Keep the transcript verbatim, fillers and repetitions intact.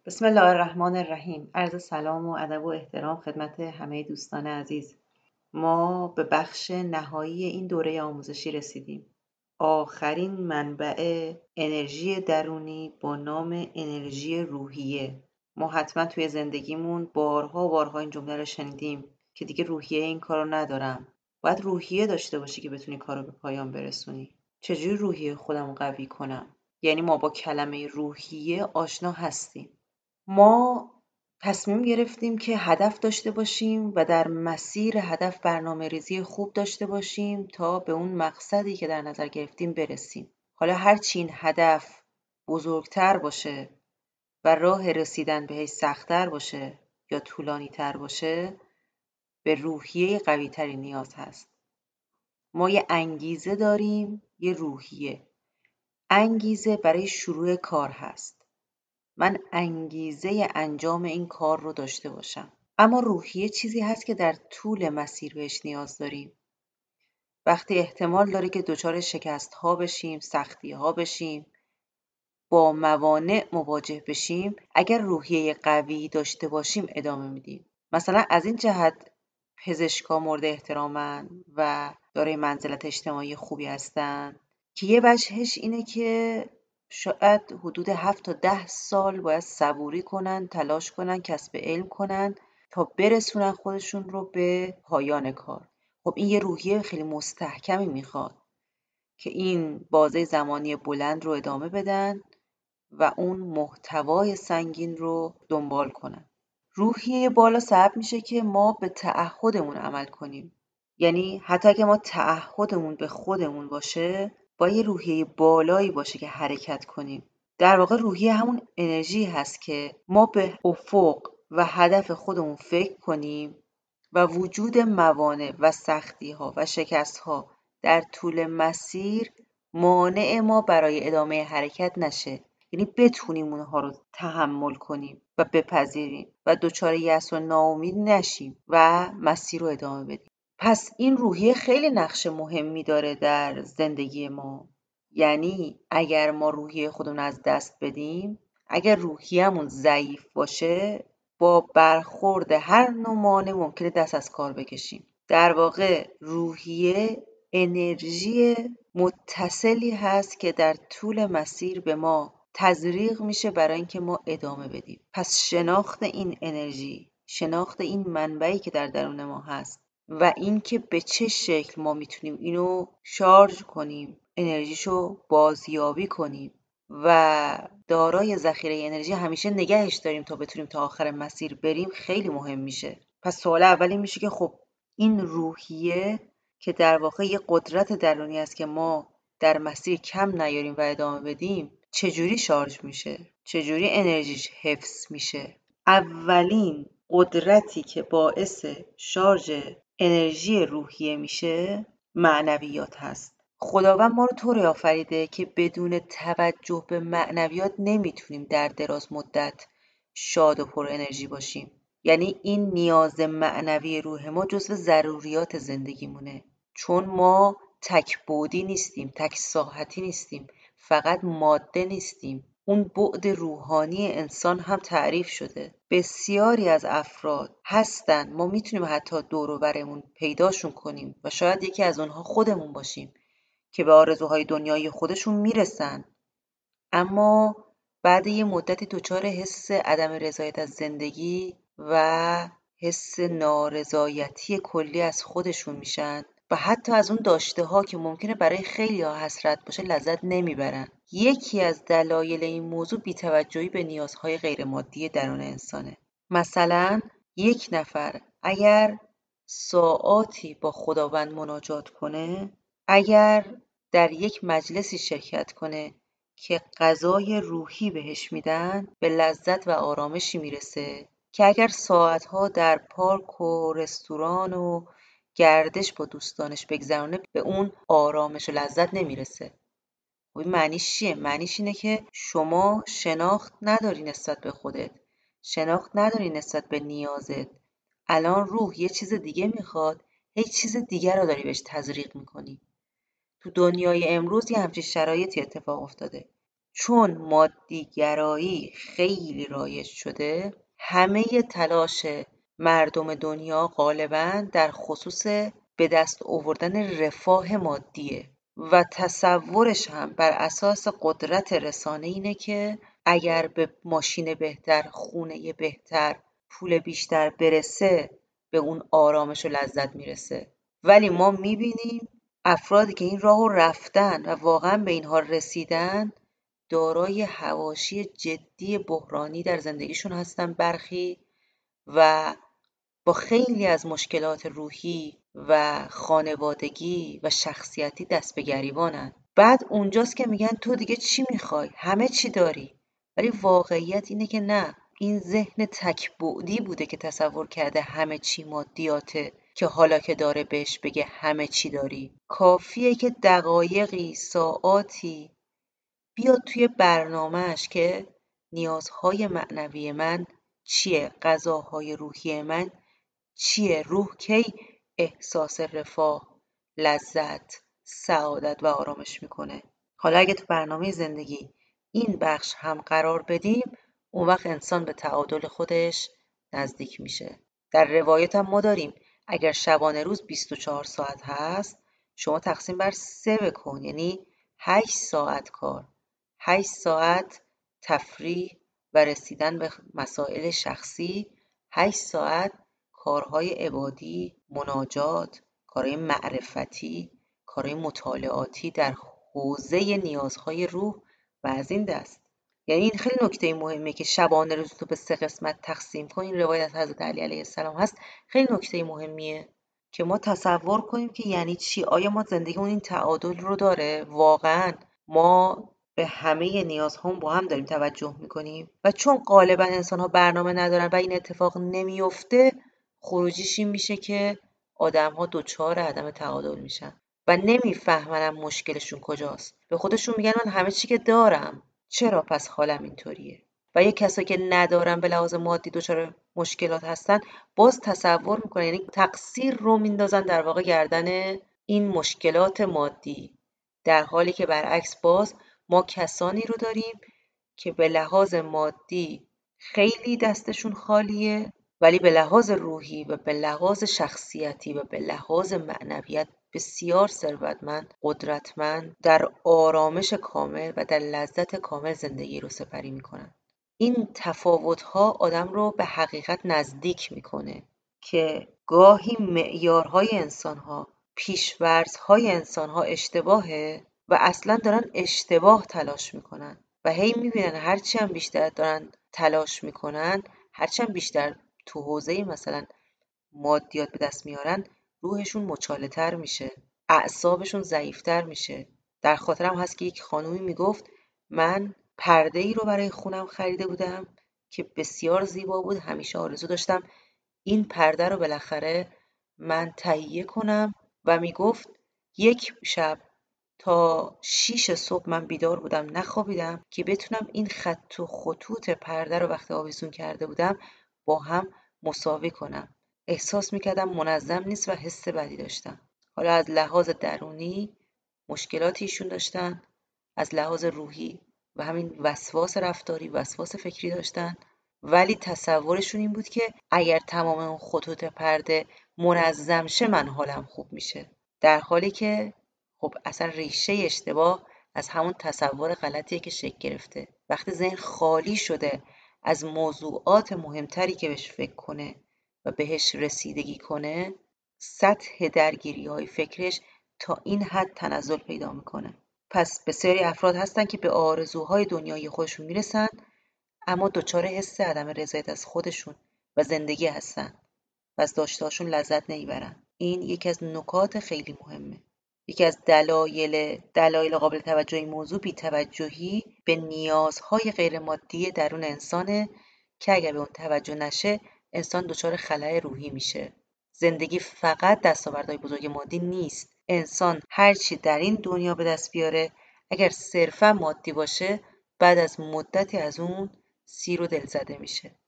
بسم الله الرحمن الرحیم. عرض سلام و ادب و احترام خدمت همه دوستان عزیز. ما به بخش نهایی این دوره آموزشی رسیدیم. آخرین منبع انرژی درونی با نام انرژی روحیه. ما حتما توی زندگیمون بارها و بارها این جمله رو شنیدیم که دیگه روحیه این کارو ندارم. باید روحیه داشته باشی که بتونی کارو به پایان برسونی. چجوری روحیه خودم رو قوی کنم؟ یعنی ما با کلمه روحیه آشنا هستیم. ما تصمیم گرفتیم که هدف داشته باشیم و در مسیر هدف برنامه‌ریزی خوب داشته باشیم تا به اون مقصدی که در نظر گرفتیم برسیم. حالا هرچی این هدف بزرگتر باشه و راه رسیدن بهش سخت‌تر باشه یا طولانی‌تر باشه، به روحیه قوی‌تری نیاز هست. ما یه انگیزه داریم، یه روحیه. انگیزه برای شروع کار هست. من انگیزه انجام این کار رو داشته باشم. اما روحیه چیزی هست که در طول مسیر بهش نیاز داریم. وقتی احتمال داره که دچار شکست ها بشیم، سختی ها بشیم، با موانع مواجه بشیم، اگر روحیه قوی داشته باشیم ادامه میدیم. مثلا از این جهت پزشکا مورد احترامن و دارای منزلت اجتماعی خوبی هستن که یه وجهش اینه که شاید حدود هفت تا ده سال باید صبوری کنن، تلاش کنن، کسب علم کنن تا برسونن خودشون رو به پایان کار. خب این یه روحیه خیلی مستحکمی میخواد که این بازه زمانی بلند رو ادامه بدن و اون محتوای سنگین رو دنبال کنن. روحیه بالا سبب میشه که ما به تعهدمون عمل کنیم. یعنی حتی اگه ما تعهدمون به خودمون باشه، با یه روحیه بالایی باشه که حرکت کنیم. در واقع روحیه همون انرژی هست که ما به افق و هدف خودمون فکر کنیم و وجود موانع و سختی ها و شکست ها در طول مسیر مانع ما برای ادامه حرکت نشه. یعنی بتونیم اونها رو تحمل کنیم و بپذیریم و دچار یأس و ناامید نشیم و مسیر رو ادامه بدیم. پس این روحیه خیلی نقش مهمی داره در زندگی ما. یعنی اگر ما روحیه خودمون از دست بدیم، اگر روحیه‌مون ضعیف باشه، با برخورد هر نوع مانع ممکنه دست از کار بکشیم. در واقع روحیه انرژی متصلی هست که در طول مسیر به ما تزریق میشه برای اینکه ما ادامه بدیم. پس شناخت این انرژی، شناخت این منبعی که در درون ما هست و اینکه به چه شکل ما میتونیم اینو شارژ کنیم، انرژیشو بازیابی کنیم و دارای ذخیره انرژی همیشه نگهش داریم تا بتونیم تا آخر مسیر بریم، خیلی مهم میشه. پس سوال اولی میشه که خب این روحیه که در واقع یه قدرت درونی است که ما در مسیر کم نیاریم و ادامه بدیم، چجوری شارژ میشه؟ چجوری انرژیش حفظ میشه؟ اولین قدرتی که باعث شارژ انرژی روحیه میشه معنویات هست. خداوند ما رو طوری آفریده که بدون توجه به معنویات نمیتونیم در دراز مدت شاد و پر انرژی باشیم. یعنی این نیاز معنوی روح ما جزو ضروریات زندگیمونه، چون ما تک بعدی نیستیم، تک ساحتی نیستیم، فقط ماده نیستیم. اون بعد روحانی انسان هم تعریف شده. بسیاری از افراد هستن ما میتونیم حتی دور و برمون پیداشون کنیم و شاید یکی از اونها خودمون باشیم که به آرزوهای دنیای خودشون میرسن، اما بعد یه مدتی دچار حس عدم رضایت از زندگی و حس نارضایتی کلی از خودشون میشن و حتی از اون داشته ها که ممکنه برای خیلی ها حسرت باشه لذت نمیبرن. یکی از دلایل این موضوع بی‌توجهی به نیازهای غیر مادی درون انسانه. مثلا یک نفر اگر ساعاتی با خداوند مناجات کنه، اگر در یک مجلسی شرکت کنه که غذای روحی بهش میدن، به لذت و آرامشی میرسه که اگر ساعتها در پارک و رستوران و گردش با دوستانش بگذرونه به اون آرامش و لذت نمیرسه. و این معنیش چیه؟ معنیش اینه که شما شناخت نداری نسبت به خودت، شناخت نداری نسبت به نیازت. الان روح یه چیز دیگه میخواد، هیچ چیز دیگه رو داری بهش تزریق میکنی. تو دنیای امروز یه همچین شرایطی اتفاق افتاده. چون مادیگرایی خیلی رایج شده، همه تلاش مردم دنیا غالبا در خصوص به دست آوردن رفاه مادیه و تصورش هم بر اساس قدرت رسانه اینه که اگر به ماشین بهتر، خونه بهتر، پول بیشتر برسه به اون آرامش و لذت میرسه. ولی ما میبینیم افرادی که این راهو رفتن و واقعا به اینها رسیدن دارای حواشی جدی بحرانی در زندگیشون هستن برخی و با خیلی از مشکلات روحی و خانوادگی و شخصیتی دست به گریبانن. بعد اونجاست که میگن تو دیگه چی میخوای؟ همه چی داری. ولی واقعیت اینه که نه، این ذهن تک‌بعدی بوده که تصور کرده همه چی مادیاته که حالا که داره بهش بگه همه چی داری. کافیه که دقایقی، ساعاتی بیاد توی برنامهش که نیازهای معنوی من چیه، غذاهای روحی من چیه، روح کی احساس رفاه، لذت، سعادت و آرامش میکنه. حالا اگه تو برنامه زندگی این بخش هم قرار بدیم، اون وقت انسان به تعادل خودش نزدیک میشه. در روایت هم ما داریم اگر شبانه روز بیست و چهار ساعت هست، شما تقسیم بر سه بکن، یعنی هشت ساعت کار، هشت ساعت تفریح و رسیدن به مسائل شخصی، هشت ساعت کارهای عبادی، مناجات، کارهای معرفتی، کارهای مطالعاتی در حوزه نیازهای روح و از این دست. یعنی این خیلی نکته مهمه که شبانه روز تو به سه قسمت تقسیم کن. این روایت از حضرت علی علیه السلام هست. خیلی نکته مهمیه که ما تصور کنیم که یعنی چی. آیا ما زندگیمون این تعادل رو داره؟ واقعا ما به همه نیازهامون با هم داریم توجه میکنیم؟ و چون غالبا انسان ها برنامه ندارن و این اتفاق نمیفته، خروجیش این میشه که آدم ها دچار عدم تعادل میشن و نمیفهمن مشکلشون کجاست. به خودشون میگن من همه چی که دارم، چرا پس حالم اینطوریه؟ و یه کسایی که ندارن به لحاظ مادی دچار مشکلات هستن، باز تصور میکنن، یعنی تقصیر رو میندازن در واقع گردن این مشکلات مادی، در حالی که برعکس باز ما کسانی رو داریم که به لحاظ مادی خیلی دستشون خالیه، ولی به لحاظ روحی و به لحاظ شخصیتی و به لحاظ معنویت بسیار ثروتمند، قدرتمند، در آرامش کامل و در لذت کامل زندگی رو سپری میکنن. این تفاوت‌ها آدم رو به حقیقت نزدیک میکنه که گاهی معیارهای انسان‌ها، پیش‌ورزهای انسان‌ها اشتباهه و اصلا دارن اشتباه تلاش میکنن و هی میبینن هرچی هم بیشتر دارن تلاش میکنن، هرچی هم بیشتر تو حوزه مثلا مادیات به دست میارن، روحشون مچاله تر میشه، اعصابشون ضعیفتر میشه. در خاطرم هست که یک خانومی میگفت من پرده ای رو برای خونم خریده بودم که بسیار زیبا بود، همیشه آرزو داشتم این پرده رو بالاخره من تهیه کنم و میگفت یک شب تا شیش صبح من بیدار بودم، نخوابیدم که بتونم این خط و خطوط پرده رو وقتی آویزون کرده بودم با هم مساوی کنم. احساس میکردم منظم نیست و حس بدی داشتم. حالا از لحاظ درونی مشکلاتی ایشون داشتن، از لحاظ روحی و همین وسواس رفتاری، وسواس فکری داشتن، ولی تصورشون این بود که اگر تمام اون خطوط پرده منظم شه من حالم خوب میشه، در حالی که خب اصلا ریشه اشتباه از همون تصور غلطیه که شکل گرفته. وقتی ذهن خالی شده از موضوعات مهمتری که بهش فکر کنه و بهش رسیدگی کنه، سطح درگیری های فکرش تا این حد تنزل پیدا میکنه. پس بسیاری افراد هستن که به آرزوهای دنیای خودشون میرسن، اما دچار حس عدم رضایت از خودشون و زندگی هستن و از داشتهاشون لذت نمیبرن. این یکی از نکات خیلی مهمه. یکی از دلایل دلایل قابل توجه این موضوع بی‌توجهی به نیازهای غیر مادی درون انسانه که اگر به اون توجه نشه انسان دچار خلأ روحی میشه. زندگی فقط دستاوردهای بزرگ مادی نیست. انسان هرچی در این دنیا به دست بیاره اگر صرفا مادی باشه، بعد از مدتی از اون سیر و دلزده میشه.